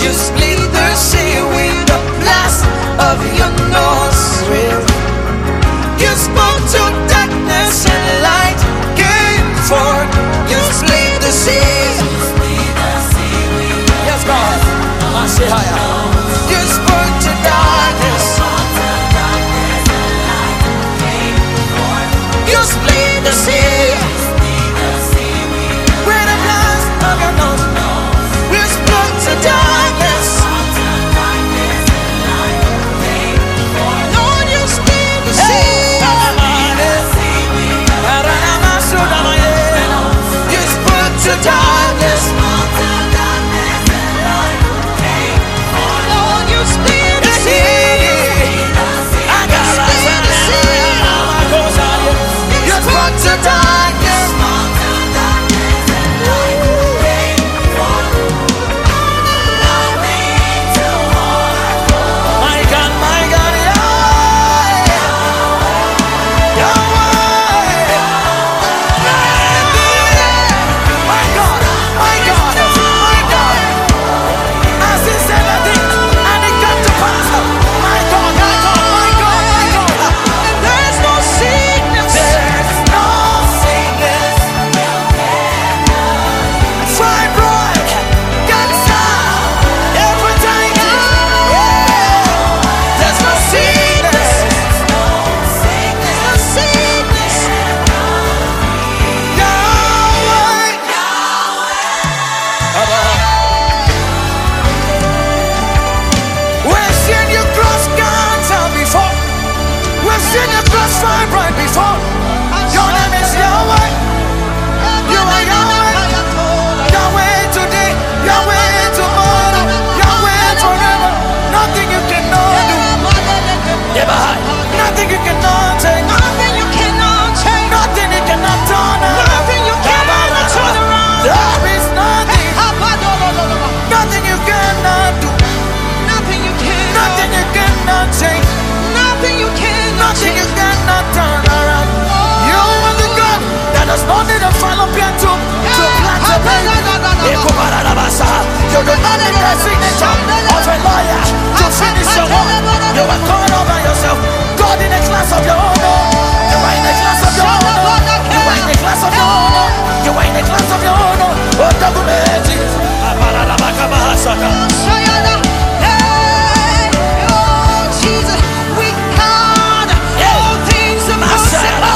You split the sea with the blast of your nostril. You spoke to darkness and light came forth. You split the sea. Yes, God. I say higher. You spoke to darkness. You split the sea. With the blast of your nostril. You spoke to darkness. Lord, you split the sea. You spoke to darkness. Lord, you split the sea. You spoke to darkness. My God, nothing you cannot take, nothing you cannot change, nothing you cannot turn around, nothing you cannot turn around. There is nothing, nothing you cannot do, nothing you cannot change, nothing you cannot turn around. You are the God that does not need a final plan to plant a baby. You do not need the signature of a lawyer to finish your work. You are called over yourself. God in a class of your own. You are in a class of your own. You are in a class of your own. You are in a class of your own. Oh, Tagumeji. Jesus, we count all things impossible.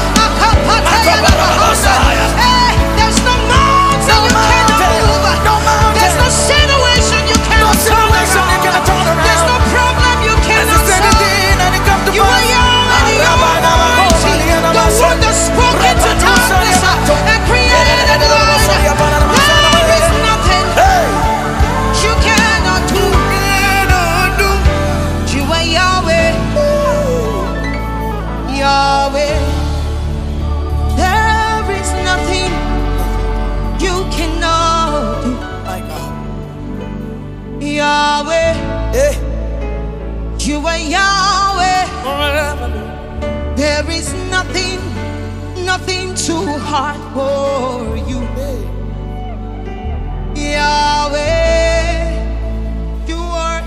There's no mountain you cannot move. There's no situation you cannot turn around. There's no problem you cannot solve. You are young and you are mighty. The one that spoke into darkness and created light. There is nothing you cannot do. You are Yahweh, Yahweh. There is nothing you cannot do. My God. Yahweh, you are Yahweh. There is nothing, nothing too hard for you. Yahweh, you are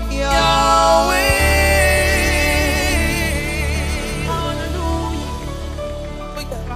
Yahweh. Hallelujah.